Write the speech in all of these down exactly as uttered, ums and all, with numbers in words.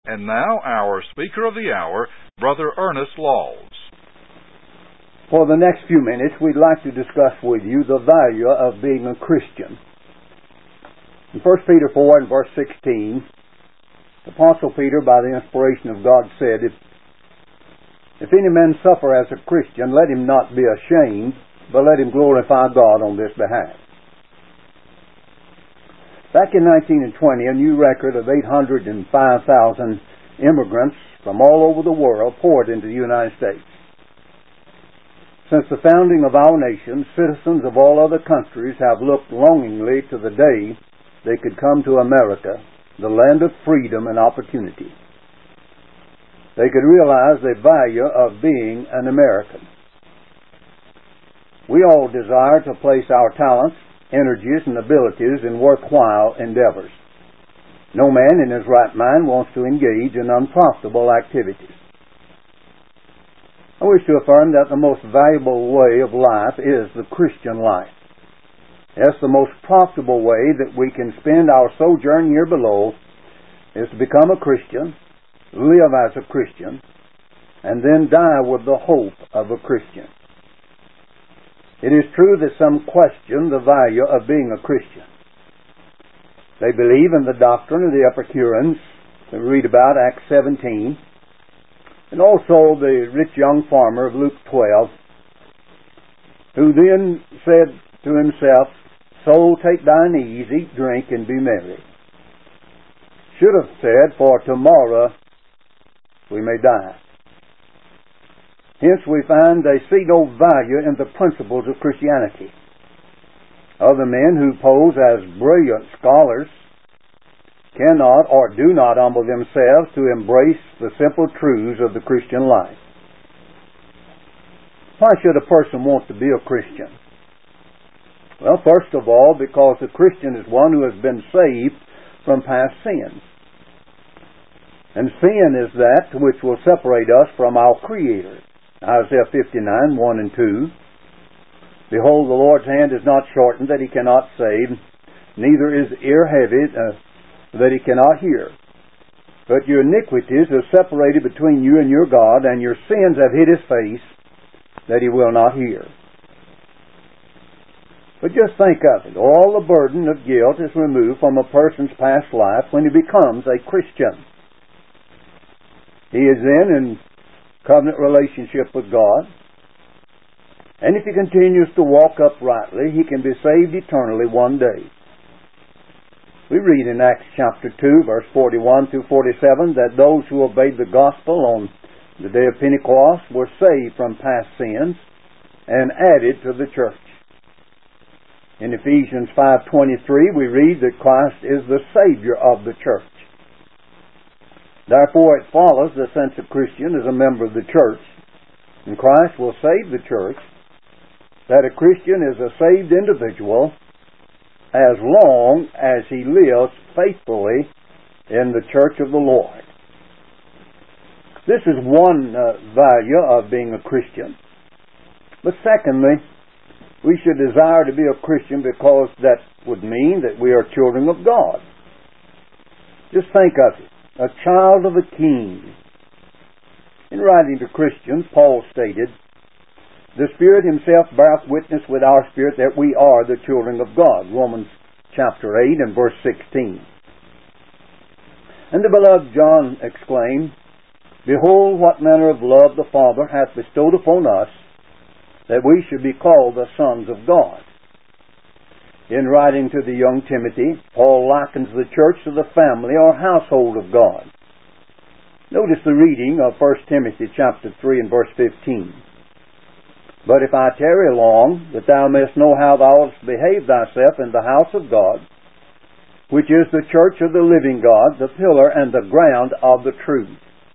And now our speaker of the hour, Brother Ernest Laws. For the next few minutes, we'd like to discuss with you the value of being a Christian. In First Peter four and verse sixteen, Apostle Peter, by the inspiration of God, said, If, if any man suffer as a Christian, let him not be ashamed, but let him glorify God on this behalf. Back in nineteen twenty, a new record of eight hundred five thousand immigrants from all over the world poured into the United States. Since the founding of our nation, citizens of all other countries have looked longingly to the day they could come to America, the land of freedom and opportunity. They could realize the value of being an American. We all desire to place our talents, energies, and abilities in worthwhile endeavors. No man in his right mind wants to engage in unprofitable activities. I wish to affirm that the most valuable way of life is the Christian life. Yes, the most profitable way that we can spend our sojourn here below is to become a Christian, live as a Christian, and then die with the hope of a Christian. It is true that some question the value of being a Christian. They believe in the doctrine of the Epicureans that we read about, Acts seventeen, and also the rich young farmer of Luke twelve, who then said to himself, Soul, take thine ease, eat, drink, and be merry. Should have said, For tomorrow we may die. Hence we find they see no value in the principles of Christianity. Other men who pose as brilliant scholars cannot or do not humble themselves to embrace the simple truths of the Christian life. Why should a person want to be a Christian? Well, first of all, because the Christian is one who has been saved from past sins. And sin is that which will separate us from our Creator. Isaiah fifty-nine, one and two. Behold, the Lord's hand is not shortened that He cannot save, neither is ear heavy uh, that He cannot hear. But your iniquities are separated between you and your God, and your sins have hid His face that He will not hear. But just think of it. All the burden of guilt is removed from a person's past life when he becomes a Christian. He is then in covenant relationship with God. And if he continues to walk uprightly, he can be saved eternally one day. We read in Acts chapter two, verse forty-one through forty-seven, that those who obeyed the gospel on the day of Pentecost were saved from past sins and added to the church. In Ephesians five twenty-three, we read that Christ is the Savior of the church. Therefore, it follows that since a Christian is a member of the church, and Christ will save the church, that a Christian is a saved individual as long as he lives faithfully in the church of the Lord. This is one uh, value of being a Christian. But secondly, we should desire to be a Christian because that would mean that we are children of God. Just think of it. A child of a king. In writing to Christians, Paul stated, The Spirit Himself beareth witness with our spirit that we are the children of God. Romans chapter eight and verse sixteen. And the beloved John exclaimed, Behold, what manner of love the Father hath bestowed upon us, that we should be called the sons of God. In writing to the young Timothy, Paul likens the church to the family or household of God. Notice the reading of First Timothy chapter three and verse fifteen. But if I tarry long, that thou mayest know how thou oughtest to behave thyself in the house of God, which is the church of the living God, the pillar and the ground of the truth.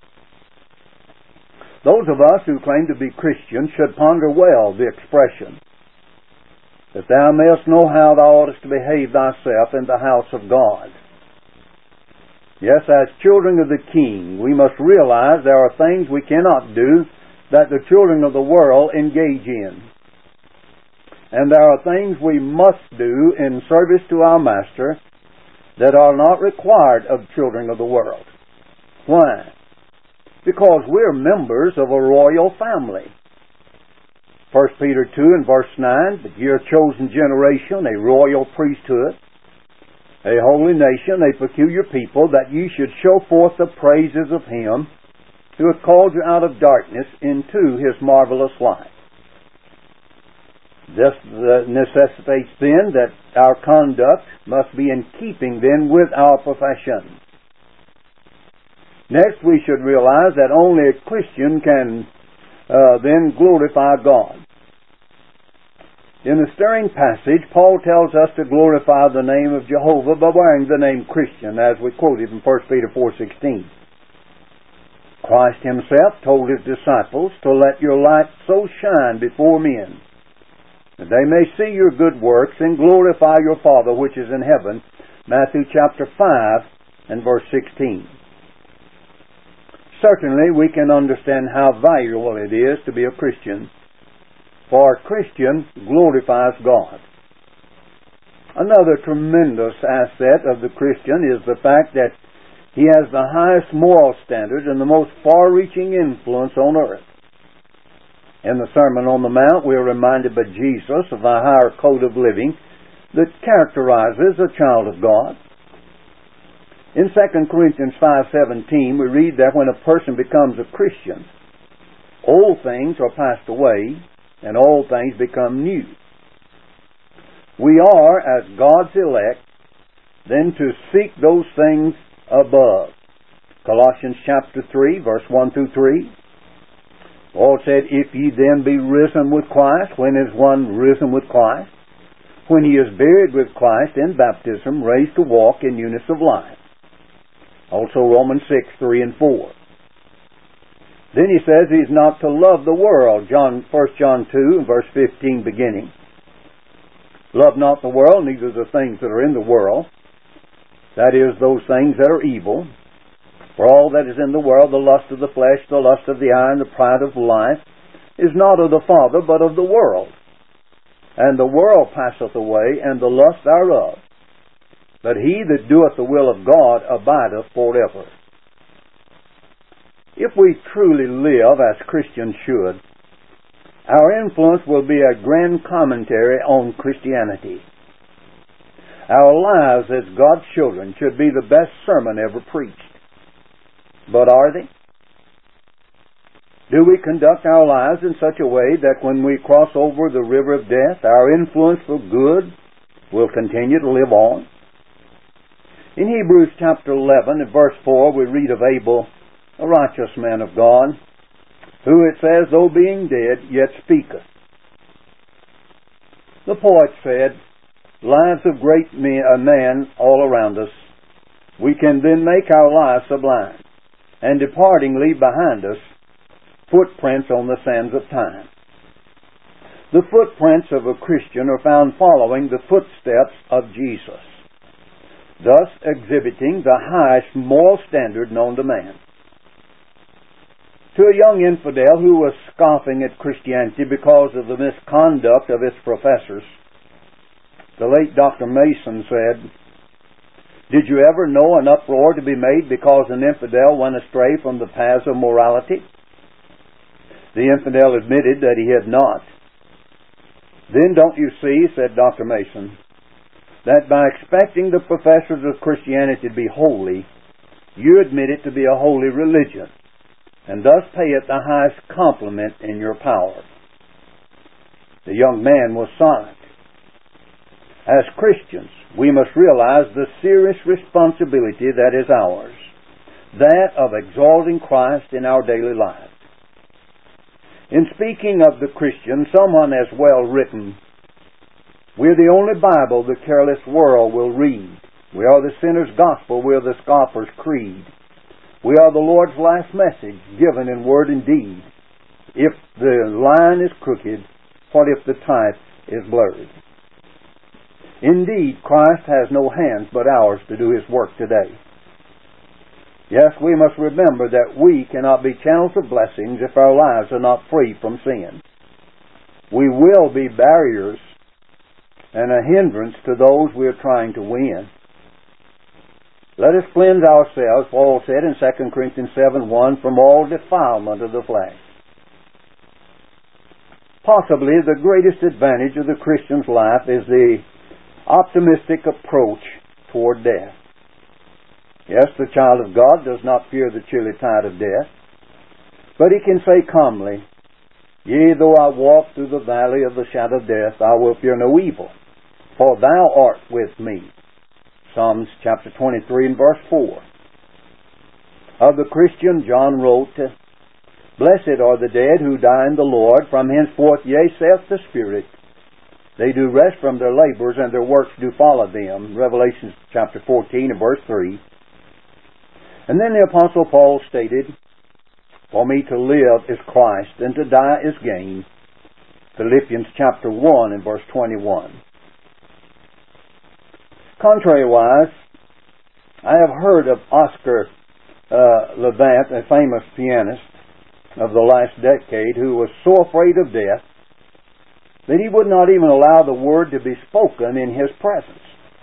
Those of us who claim to be Christians should ponder well the expression, that thou mayest know how thou oughtest to behave thyself in the house of God. Yes, as children of the King, we must realize there are things we cannot do that the children of the world engage in. And there are things we must do in service to our Master that are not required of children of the world. Why? Because we're members of a royal family. First Peter two and verse nine, but you're a chosen generation, a royal priesthood, a holy nation, a peculiar people, that you should show forth the praises of Him who hath called you out of darkness into His marvelous light. This necessitates then that our conduct must be in keeping then with our profession. Next, we should realize that only a Christian can uh, then glorify God. In the stirring passage, Paul tells us to glorify the name of Jehovah by wearing the name Christian, as we quoted from First Peter four sixteen. Christ Himself told His disciples to let your light so shine before men, that they may see your good works and glorify your Father which is in heaven. Matthew chapter five and verse sixteen. Certainly we can understand how valuable it is to be a Christian, for a Christian glorifies God. Another tremendous asset of the Christian is the fact that he has the highest moral standard and the most far-reaching influence on earth. In the Sermon on the Mount, we are reminded by Jesus of the higher code of living that characterizes a child of God. In Second Corinthians five seventeen, we read that when a person becomes a Christian, old things are passed away and all things become new. We are, as God's elect, then to seek those things above. Colossians chapter three, verse one through three. Paul said, if ye then be risen with Christ, when is one risen with Christ? When he is buried with Christ in baptism, raised to walk in newness of life. Also Romans six, three and four. Then he says he's not to love the world. John, First John two and verse fifteen beginning. Love not the world, neither the things that are in the world. That is, those things that are evil. For all that is in the world, the lust of the flesh, the lust of the eye, and the pride of life, is not of the Father, but of the world. And the world passeth away, and the lust thereof. But he that doeth the will of God abideth forever. If we truly live as Christians should, our influence will be a grand commentary on Christianity. Our lives as God's children should be the best sermon ever preached. But are they? Do we conduct our lives in such a way that when we cross over the river of death, our influence for good will continue to live on? In Hebrews chapter eleven and verse four, we read of Abel, a righteous man of God, who it says, though being dead, yet speaketh. The poet said, lives of great men, a man all around us, we can then make our lives sublime, and departing leave behind us footprints on the sands of time. The footprints of a Christian are found following the footsteps of Jesus, thus exhibiting the highest moral standard known to man. To a young infidel who was scoffing at Christianity because of the misconduct of its professors, the late Doctor Mason said, did you ever know an uproar to be made because an infidel went astray from the paths of morality? The infidel admitted that he had not. Then don't you see, said Doctor Mason, that by expecting the professors of Christianity to be holy, you admit it to be a holy religion, and thus pay it the highest compliment in your power. The young man was silent. As Christians, we must realize the serious responsibility that is ours, that of exalting Christ in our daily life. In speaking of the Christian, someone has well written, we're the only Bible the careless world will read. We are the sinner's gospel, we are the scoffer's creed. We are the Lord's last message, given in word and deed. If the line is crooked, what if the type is blurred? Indeed, Christ has no hands but ours to do His work today. Yes, we must remember that we cannot be channels of blessings if our lives are not free from sin. We will be barriers and a hindrance to those we are trying to win. Let us cleanse ourselves, Paul said in Second Corinthians seven one, from all defilement of the flesh. Possibly the greatest advantage of the Christian's life is the optimistic approach toward death. Yes, the child of God does not fear the chilly tide of death, but he can say calmly, Yea, though I walk through the valley of the shadow of death, I will fear no evil, for thou art with me. Psalms chapter twenty-three and verse four. Of the Christian, John wrote, Blessed are the dead who die in the Lord, from henceforth, yea, saith the Spirit, they do rest from their labors, and their works do follow them. Revelation chapter fourteen and verse three. And then the Apostle Paul stated, For me to live is Christ, and to die is gain. Philippians chapter one and verse twenty-one. Contrariwise, I have heard of Oscar uh, Levant, a famous pianist of the last decade, who was so afraid of death that he would not even allow the word to be spoken in his presence.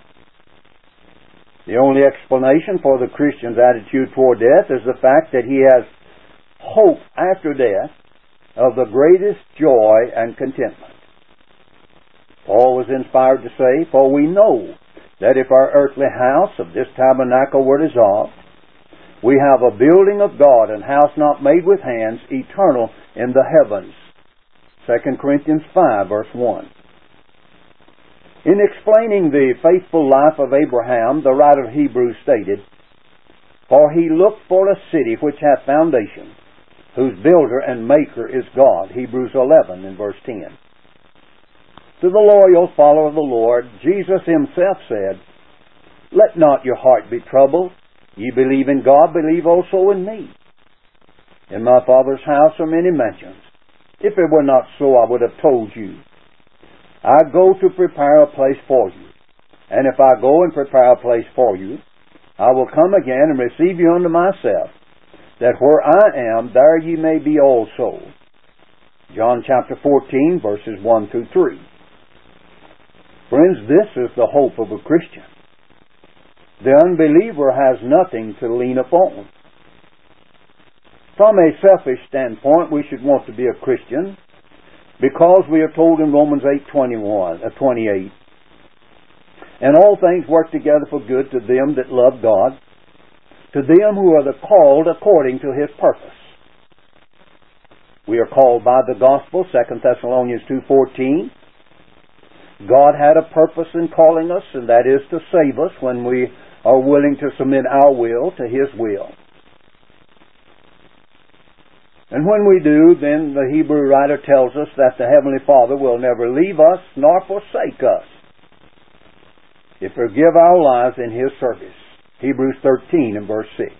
The only explanation for the Christian's attitude toward death is the fact that he has hope after death of the greatest joy and contentment. Paul was inspired to say, For we know that if our earthly house of this tabernacle were dissolved, we have a building of God, and house not made with hands, eternal in the heavens. Second Corinthians five, verse one. In explaining the faithful life of Abraham, the writer of Hebrews stated, For he looked for a city which hath foundations, whose builder and maker is God. Hebrews eleven and verse ten. To the loyal follower of the Lord, Jesus himself said, Let not your heart be troubled. Ye believe in God, believe also in me. In my Father's house are many mansions. If it were not so, I would have told you. I go to prepare a place for you. And if I go and prepare a place for you, I will come again and receive you unto myself, that where I am, there ye may be also. John chapter fourteen, verses one through three. Friends, this is the hope of a Christian. The unbeliever has nothing to lean upon. From a selfish standpoint, we should want to be a Christian because we are told in Romans eight twenty-one, uh, twenty-eight, And all things work together for good to them that love God, to them who are the called according to His purpose. We are called by the gospel, Second Thessalonians two fourteen. God had a purpose in calling us, and that is to save us when we are willing to submit our will to His will. And when we do, then the Hebrew writer tells us that the Heavenly Father will never leave us nor forsake us if we give our lives in His service. Hebrews thirteen and verse six.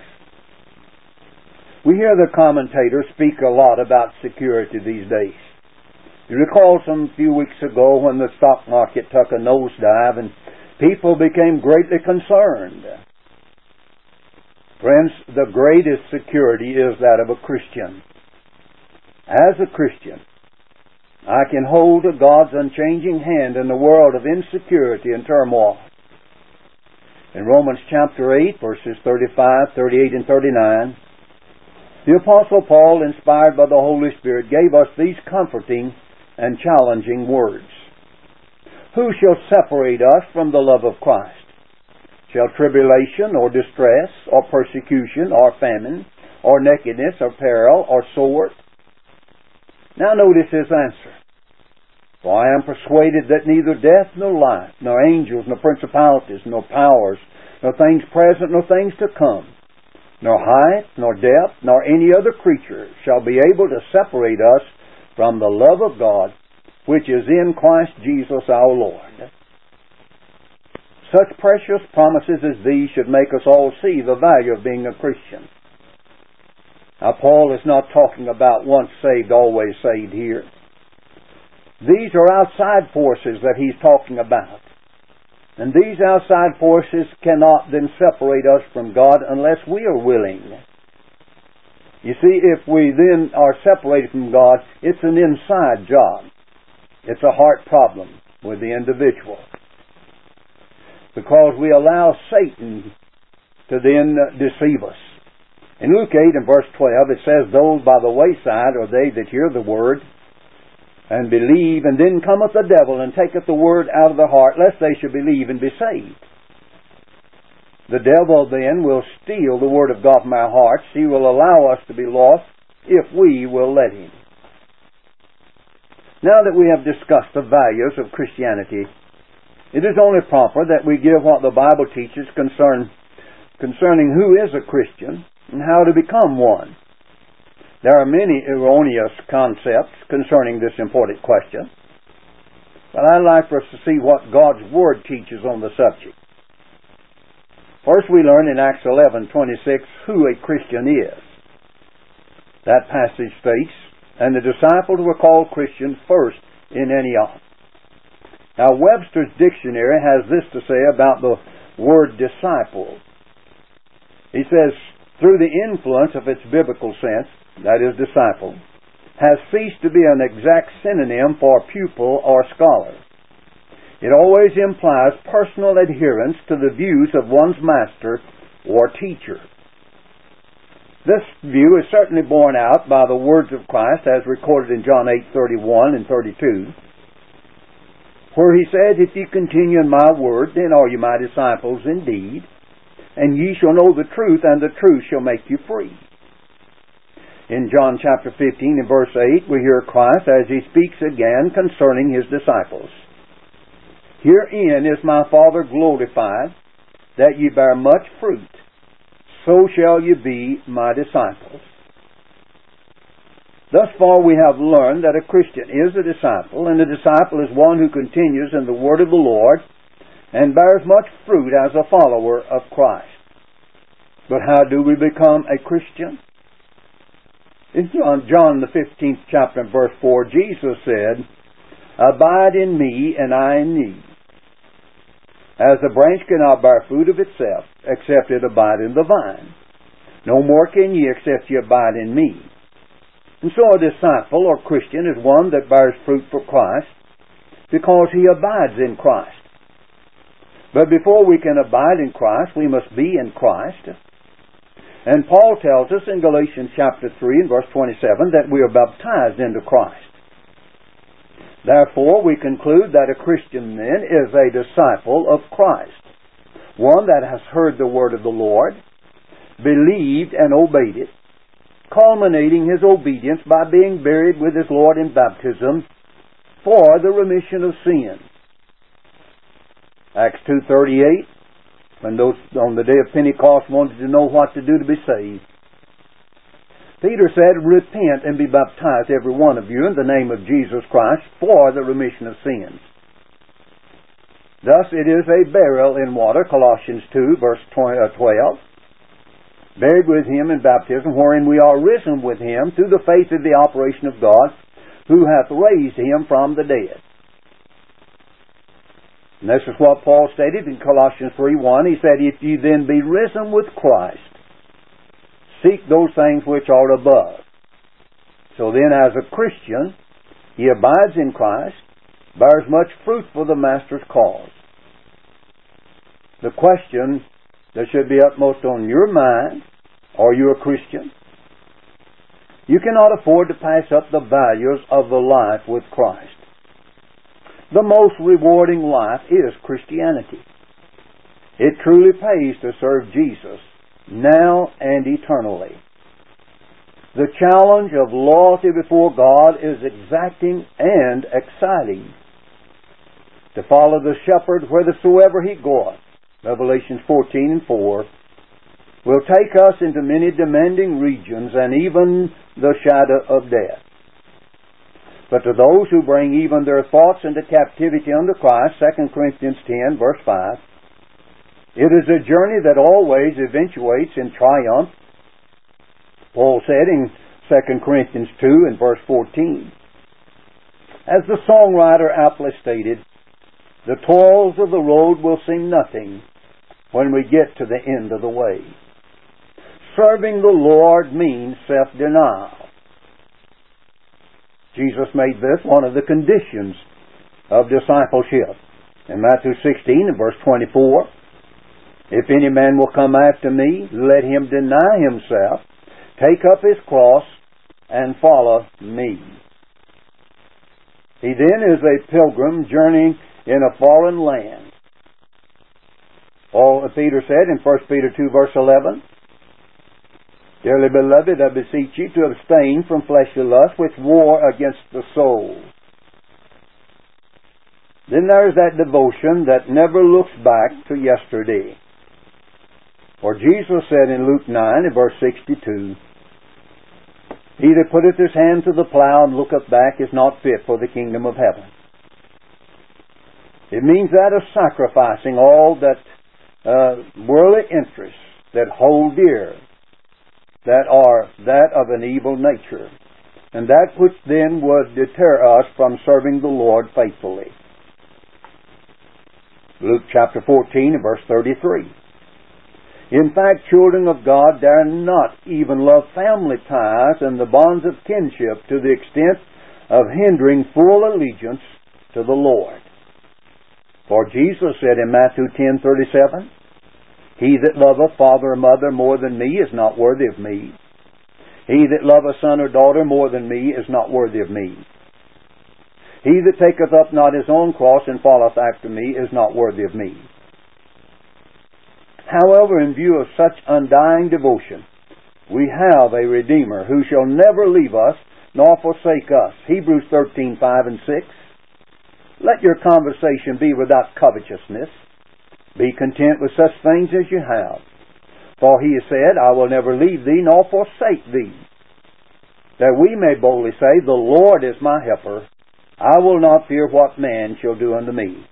We hear the commentators speak a lot about security these days. You recall some few weeks ago when the stock market took a nosedive and people became greatly concerned. Friends, the greatest security is that of a Christian. As a Christian, I can hold to God's unchanging hand in the world of insecurity and turmoil. In Romans chapter eight, verses thirty-five, thirty-eight, and thirty-nine, the Apostle Paul, inspired by the Holy Spirit, gave us these comforting and challenging words. Who shall separate us from the love of Christ? Shall tribulation or distress or persecution or famine or nakedness or peril or sword? Now notice his answer. For I am persuaded that neither death nor life, nor angels, nor principalities, nor powers, nor things present, nor things to come, nor height, nor depth, nor any other creature shall be able to separate us from the love of God, which is in Christ Jesus our Lord. Such precious promises as these should make us all see the value of being a Christian. Now, Paul is not talking about once saved, always saved here. These are outside forces that he's talking about. And these outside forces cannot then separate us from God unless we are willing. You see, if we then are separated from God, it's an inside job. It's a heart problem with the individual. Because we allow Satan to then deceive us. In Luke eight and verse twelve, it says, "Those by the wayside are they that hear the word, and believe, and then cometh the devil, and taketh the word out of the heart, lest they should believe and be saved." The devil then will steal the word of God from our hearts. He will allow us to be lost if we will let him. Now that we have discussed the values of Christianity, it is only proper that we give what the Bible teaches concern, concerning who is a Christian and how to become one. There are many erroneous concepts concerning this important question, but I'd like for us to see what God's Word teaches on the subject. First, we learn in Acts eleven twenty-six who a Christian is. That passage states, "And the disciples were called Christians first in Antioch." Now, Webster's dictionary has this to say about the word disciple. He says, "Through the influence of its biblical sense, that is, disciple, has ceased to be an exact synonym for pupil or scholar. It always implies personal adherence to the views of one's master or teacher." This view is certainly borne out by the words of Christ as recorded in John eight thirty-one and thirty-two, where He said, "If ye continue in my word, then are ye my disciples indeed, and ye shall know the truth, and the truth shall make you free." In John chapter fifteen and verse eight, we hear Christ as He speaks again concerning His disciples. "Herein is my Father glorified, that ye bear much fruit, so shall ye be my disciples." Thus far we have learned that a Christian is a disciple, and a disciple is one who continues in the word of the Lord and bears much fruit as a follower of Christ. But how do we become a Christian? In John, John the fifteenth chapter and verse four, Jesus said, "Abide in me, and I in thee. As the branch cannot bear fruit of itself, except it abide in the vine, no more can ye except ye abide in me." And so a disciple or Christian is one that bears fruit for Christ because he abides in Christ. But before we can abide in Christ, we must be in Christ. And Paul tells us in Galatians chapter three and verse twenty-seven that we are baptized into Christ. Therefore, we conclude that a Christian then is a disciple of Christ, one that has heard the word of the Lord, believed and obeyed it, culminating his obedience by being buried with his Lord in baptism for the remission of sin. Acts two thirty-eight, when those on the day of Pentecost wanted to know what to do to be saved, Peter said, "Repent and be baptized, every one of you, in the name of Jesus Christ, for the remission of sins." Thus it is a burial in water, Colossians two, verse twelve. Buried with him in baptism, wherein we are risen with him through the faith of the operation of God, who hath raised him from the dead. And this is what Paul stated in Colossians three one. He said, "If ye then be risen with Christ, seek those things which are above." So then, as a Christian, he abides in Christ, bears much fruit for the Master's cause. The question that should be upmost on your mind: are you a Christian? You cannot afford to pass up the values of the life with Christ. The most rewarding life is Christianity. It truly pays to serve Jesus, now and eternally. The challenge of loyalty before God is exacting and exciting. To follow the shepherd whithersoever he goeth, Revelation fourteen and four, will take us into many demanding regions and even the shadow of death. But to those who bring even their thoughts into captivity under Christ, Second Corinthians ten, verse five, it is a journey that always eventuates in triumph. Paul said in Second Corinthians two and verse fourteen, as the songwriter aptly stated, "The toils of the road will seem nothing when we get to the end of the way." Serving the Lord means self-denial. Jesus made this one of the conditions of discipleship. In Matthew sixteen and verse twenty-four, If any man will come after me, let him deny himself, take up his cross, and follow me. He then is a pilgrim journeying in a foreign land. All Peter said in First Peter two, verse eleven, Dearly beloved, I beseech you to abstain from fleshly lust which war against the soul. Then there's that devotion that never looks back to yesterday. For Jesus said in Luke nine, in verse sixty-two, He that putteth his hand to the plow and looketh back is not fit for the kingdom of heaven. It means that of sacrificing all that uh, worldly interests that hold dear, that are that of an evil nature, and that which then would deter us from serving the Lord faithfully. Luke chapter fourteen, and verse thirty-three. In fact, children of God dare not even love family ties and the bonds of kinship to the extent of hindering full allegiance to the Lord. For Jesus said in Matthew ten thirty-seven, He that loveth father or mother more than me is not worthy of me. He that loveth son or daughter more than me is not worthy of me. He that taketh up not his own cross and followeth after me is not worthy of me. However, in view of such undying devotion, we have a Redeemer who shall never leave us nor forsake us. Hebrews thirteen, five and six. Let your conversation be without covetousness. Be content with such things as you have. For he has said, I will never leave thee nor forsake thee. That we may boldly say, The Lord is my helper. I will not fear what man shall do unto me.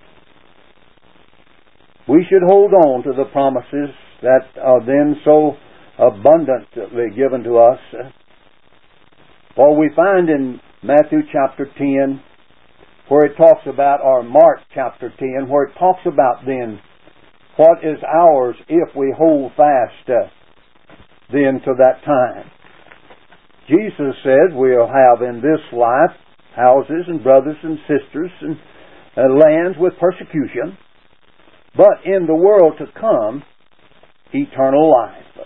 We should hold on to the promises that are then so abundantly given to us. For we find in Matthew chapter ten, where it talks about, or Mark chapter ten, where it talks about then what is ours if we hold fast uh, then to that time. Jesus said we'll have in this life houses and brothers and sisters and uh, lands with persecution, but in the world to come, eternal life.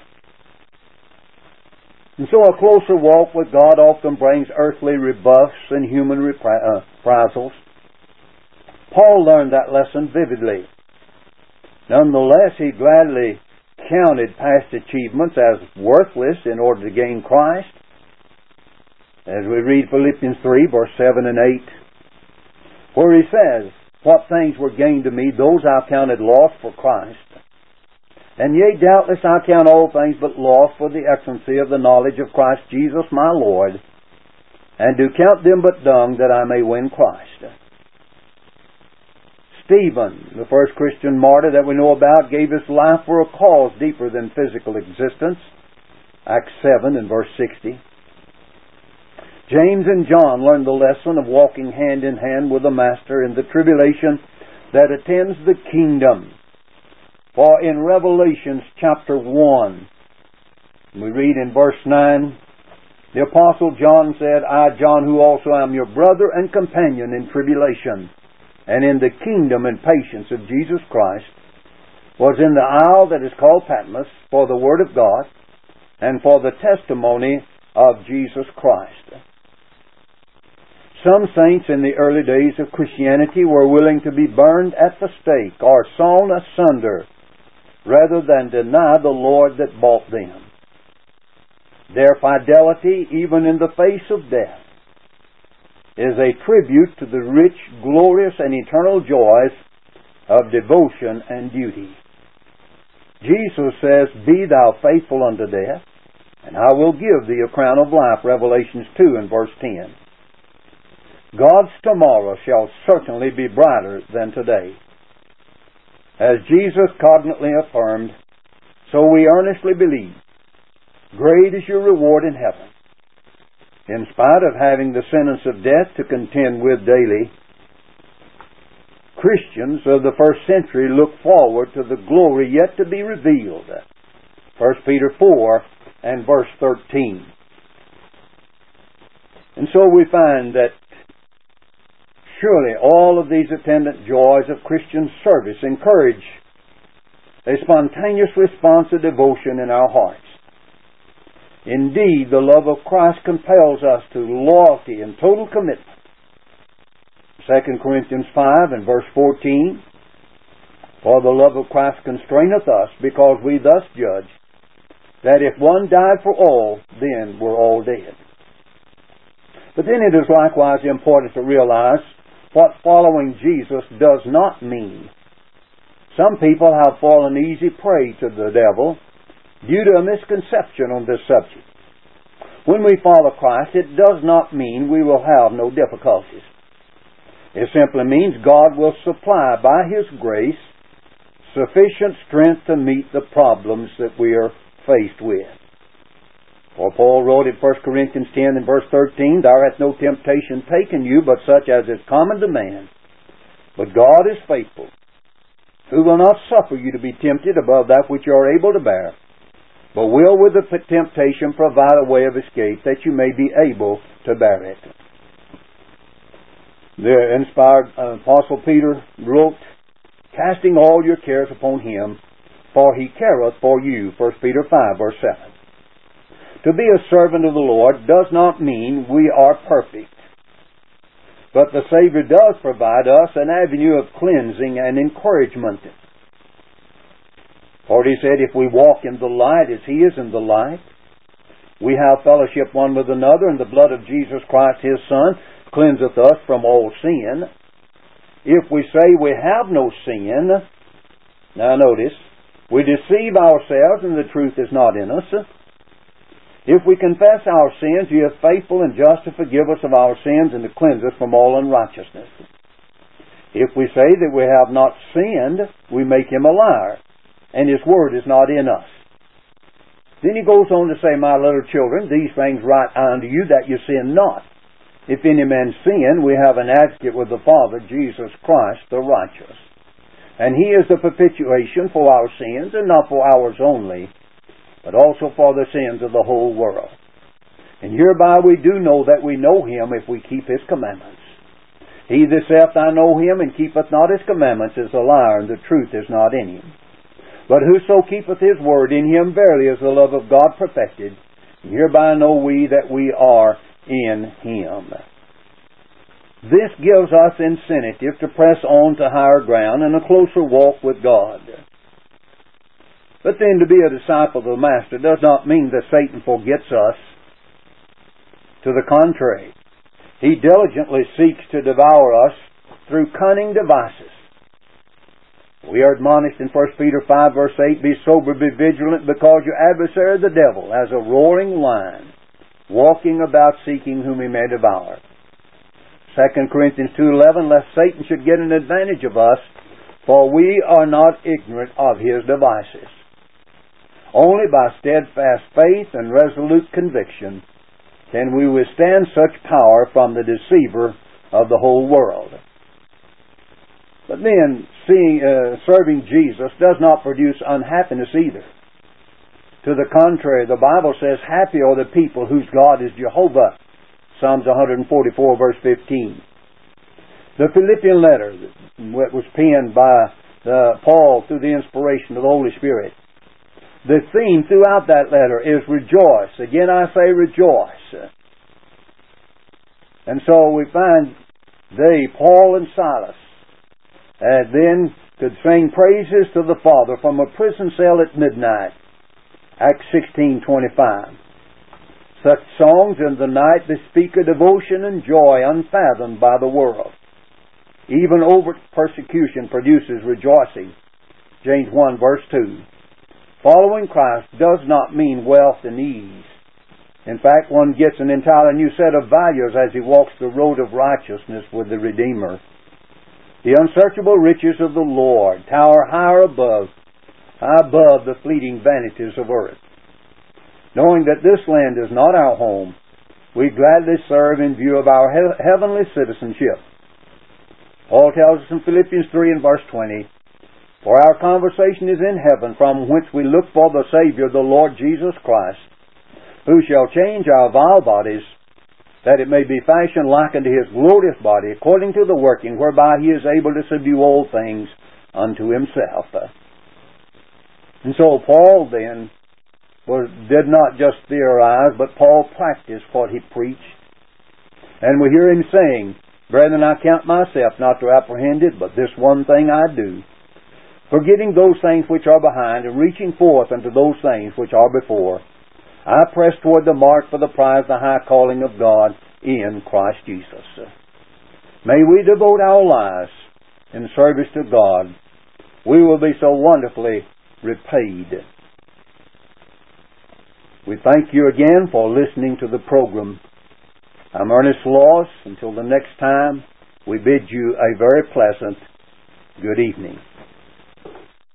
And so a closer walk with God often brings earthly rebuffs and human reprisals. Paul learned that lesson vividly. Nonetheless, he gladly counted past achievements as worthless in order to gain Christ. As we read Philippians three, verse seven and eight, where he says, What things were gained to me, those I counted loss for Christ. And yea, doubtless I count all things but loss for the excellency of the knowledge of Christ Jesus my Lord, and do count them but dung that I may win Christ. Stephen, the first Christian martyr that we know about, gave his life for a cause deeper than physical existence. Acts seven and verse sixty. James and John learned the lesson of walking hand in hand with the Master in the tribulation that attends the kingdom. For in Revelations chapter one, we read in verse nine, the Apostle John said, I, John, who also am your brother and companion in tribulation, and in the kingdom and patience of Jesus Christ, was in the isle that is called Patmos for the word of God and for the testimony of Jesus Christ. Some saints in the early days of Christianity were willing to be burned at the stake or sawn asunder rather than deny the Lord that bought them. Their fidelity, even in the face of death, is a tribute to the rich, glorious, and eternal joys of devotion and duty. Jesus says, Be thou faithful unto death, and I will give thee a crown of life, Revelations two and verse ten. God's tomorrow shall certainly be brighter than today. As Jesus cognizantly affirmed, so we earnestly believe, great is your reward in heaven. In spite of having the sentence of death to contend with daily, Christians of the first century look forward to the glory yet to be revealed. First Peter four and verse thirteen. And so we find that surely all of these attendant joys of Christian service encourage a spontaneous response of devotion in our hearts. Indeed, the love of Christ compels us to loyalty and total commitment. Second Corinthians five and verse fourteen, for the love of Christ constraineth us, because we thus judge, that if one died for all, then we're all dead. But then it is likewise important to realize what following Jesus does not mean. Some people have fallen easy prey to the devil due to a misconception on this subject. When we follow Christ, it does not mean we will have no difficulties. It simply means God will supply by His grace sufficient strength to meet the problems that we are faced with. For Paul wrote in First Corinthians ten and verse thirteen, there hath no temptation taken you, but such as is common to man. But God is faithful, who will not suffer you to be tempted above that which you are able to bear, but will with the temptation provide a way of escape, that you may be able to bear it. The inspired uh, Apostle Peter wrote, casting all your cares upon Him, for He careth for you. First Peter five, verse seven. To be a servant of the Lord does not mean we are perfect, but the Savior does provide us an avenue of cleansing and encouragement. For He said, if we walk in the light as He is in the light, we have fellowship one with another, and the blood of Jesus Christ His Son cleanseth us from all sin. If we say we have no sin, now notice, we deceive ourselves and the truth is not in us. If we confess our sins, He is faithful and just to forgive us of our sins and to cleanse us from all unrighteousness. If we say that we have not sinned, we make Him a liar, and His word is not in us. Then He goes on to say, my little children, these things write I unto you, that you sin not. If any man sin, we have an advocate with the Father, Jesus Christ the righteous. And He is the propitiation for our sins, and not for ours only, but also for the sins of the whole world. And hereby we do know that we know Him if we keep His commandments. He that saith, I know Him, and keepeth not His commandments, is a liar, and the truth is not in him. But whoso keepeth His word, in him verily is the love of God perfected. And hereby know we that we are in Him. This gives us incentive to press on to higher ground and a closer walk with God. But then to be a disciple of the Master does not mean that Satan forgets us. To the contrary, he diligently seeks to devour us through cunning devices. We are admonished in First Peter five, verse eight, be sober, be vigilant, because your adversary the devil, as a roaring lion, walking about seeking whom he may devour. Second Corinthians two eleven, lest Satan should get an advantage of us, for we are not ignorant of his devices. Only by steadfast faith and resolute conviction can we withstand such power from the deceiver of the whole world. But then, seeing, uh, serving Jesus does not produce unhappiness either. To the contrary, the Bible says, happy are the people whose God is Jehovah. Psalms one forty-four, verse fifteen. The Philippian letter that was penned by uh, Paul through the inspiration of the Holy Spirit, the theme throughout that letter is rejoice. Again, I say rejoice. And so we find they, Paul and Silas, uh, then could sing praises to the Father from a prison cell at midnight. Acts sixteen twenty-five. Such songs in the night bespeak a devotion and joy unfathomed by the world. Even overt persecution produces rejoicing. James one, verse two. Following Christ does not mean wealth and ease. In fact, one gets an entirely new set of values as he walks the road of righteousness with the Redeemer. The unsearchable riches of the Lord tower higher above, high above the fleeting vanities of earth. Knowing that this land is not our home, we gladly serve in view of our he- heavenly citizenship. Paul tells us in Philippians three and verse twenty, for our conversation is in heaven, from whence we look for the Savior, the Lord Jesus Christ, who shall change our vile bodies, that it may be fashioned like unto His glorious body, according to the working whereby He is able to subdue all things unto Himself. And so Paul then was, did not just theorize, but Paul practiced what he preached. And we hear him saying, Brethren, I count myself not to apprehend it, but this one thing I do, forgetting those things which are behind, and reaching forth unto those things which are before, I press toward the mark for the prize, the high calling of God in Christ Jesus. May we devote our lives in service to God. We will be so wonderfully repaid. We thank you again for listening to the program. I'm Ernest Loss. Until the next time, we bid you a very pleasant good evening.